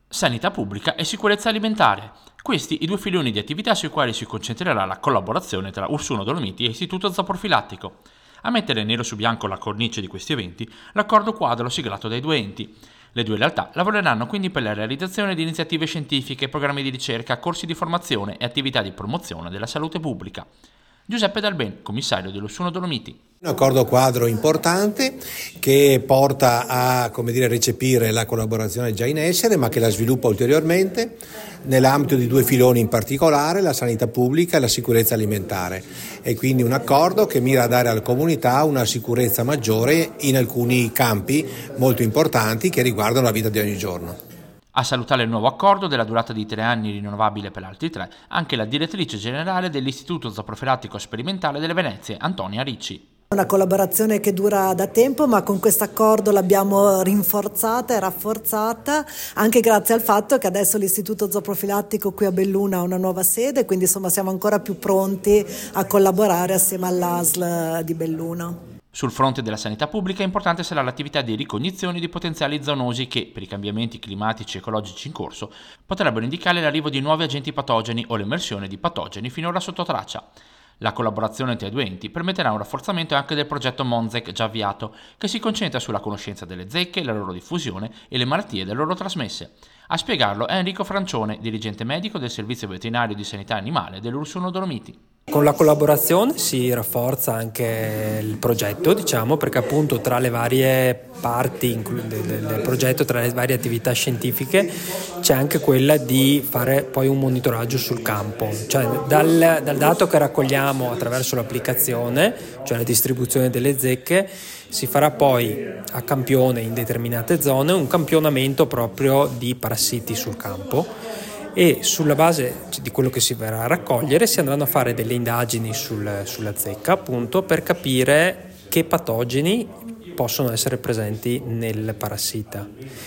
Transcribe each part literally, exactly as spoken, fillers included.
Sanità pubblica e sicurezza alimentare. Questi i due filoni di attività sui quali si concentrerà la collaborazione tra Ursuno Dolomiti e Istituto Zooprofilattico. A mettere nero su bianco la cornice di questi eventi, l'accordo quadro siglato dai due enti. Le due realtà lavoreranno quindi per la realizzazione di iniziative scientifiche, programmi di ricerca, corsi di formazione e attività di promozione della salute pubblica. Giuseppe Dalben, commissario dell'Ursuno Dolomiti. Un accordo quadro importante che porta a, come dire, recepire la collaborazione già in essere, ma che la sviluppa ulteriormente nell'ambito di due filoni in particolare, la sanità pubblica e la sicurezza alimentare. È quindi un accordo che mira a dare alla comunità una sicurezza maggiore in alcuni campi molto importanti che riguardano la vita di ogni giorno. A salutare il nuovo accordo della durata di tre anni rinnovabile per altri tre, anche la direttrice generale dell'Istituto Zooprofilattico Sperimentale delle Venezie, Antonia Ricci. Una collaborazione che dura da tempo, ma con questo accordo l'abbiamo rinforzata e rafforzata anche grazie al fatto che adesso l'Istituto Zooprofilattico qui a Belluno ha una nuova sede, quindi insomma siamo ancora più pronti a collaborare assieme all'A S L di Belluno. Sul fronte della sanità pubblica importante sarà l'attività di ricognizione di potenziali zoonosi che, per i cambiamenti climatici e ecologici in corso, potrebbero indicare l'arrivo di nuovi agenti patogeni o l'emersione di patogeni finora sotto traccia. La collaborazione tra i due enti permetterà un rafforzamento anche del progetto Monzec già avviato, che si concentra sulla conoscenza delle zecche, la loro diffusione e le malattie da loro trasmesse. A spiegarlo è Enrico Francione, dirigente medico del Servizio Veterinario di Sanità Animale dell'Ursuno Dolomiti. Con la collaborazione si rafforza anche il progetto, diciamo, perché appunto tra le varie parti del progetto, tra le varie attività scientifiche, c'è anche quella di fare poi un monitoraggio sul campo, cioè dal, dal dato che raccogliamo attraverso l'applicazione, cioè la distribuzione delle zecche, si farà poi a campione in determinate zone un campionamento proprio di parassiti sul campo. E sulla base di quello che si verrà a raccogliere si andranno a fare delle indagini sul, sulla zecca, appunto, per capire che patogeni possono essere presenti nel parassita.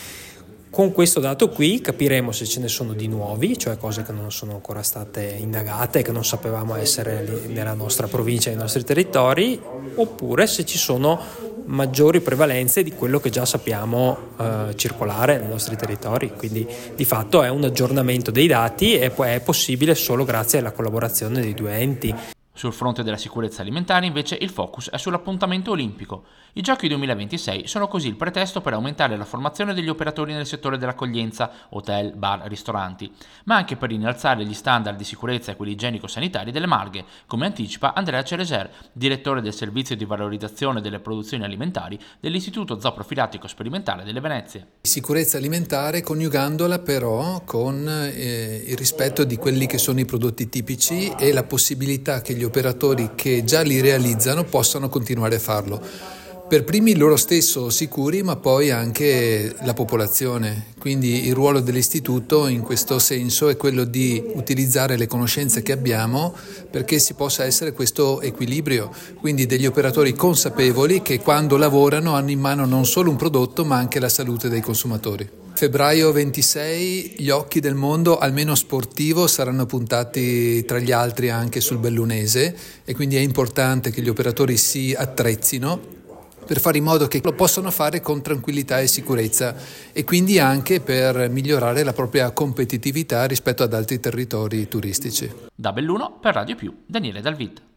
Con questo dato qui capiremo se ce ne sono di nuovi, cioè cose che non sono ancora state indagate, che non sapevamo essere nella nostra provincia, nei nostri territori, oppure se ci sono maggiori prevalenze di quello che già sappiamo eh, circolare nei nostri territori. Quindi di fatto è un aggiornamento dei dati e poi è possibile solo grazie alla collaborazione dei due enti. Sul fronte della sicurezza alimentare invece il focus è sull'appuntamento olimpico. I Giochi duemilaventisei sono così il pretesto per aumentare la formazione degli operatori nel settore dell'accoglienza, hotel, bar, ristoranti, ma anche per innalzare gli standard di sicurezza e quelli igienico-sanitari delle Marghe, come anticipa Andrea Cereser, direttore del servizio di valorizzazione delle produzioni alimentari dell'Istituto Zooprofilattico Sperimentale delle Venezie. Sicurezza alimentare coniugandola però con eh, il rispetto di quelli che sono i prodotti tipici e la possibilità che gli operatori che già li realizzano possano continuare a farlo. Per primi loro stesso sicuri, ma poi anche la popolazione. Quindi il ruolo dell'istituto in questo senso è quello di utilizzare le conoscenze che abbiamo perché si possa essere questo equilibrio, quindi degli operatori consapevoli che quando lavorano hanno in mano non solo un prodotto ma anche la salute dei consumatori. Febbraio ventisei gli occhi del mondo, almeno sportivo, saranno puntati tra gli altri anche sul bellunese e quindi è importante che gli operatori si attrezzino per fare in modo che lo possano fare con tranquillità e sicurezza e quindi anche per migliorare la propria competitività rispetto ad altri territori turistici. Da Belluno per Radio Più, Daniele Dalvit.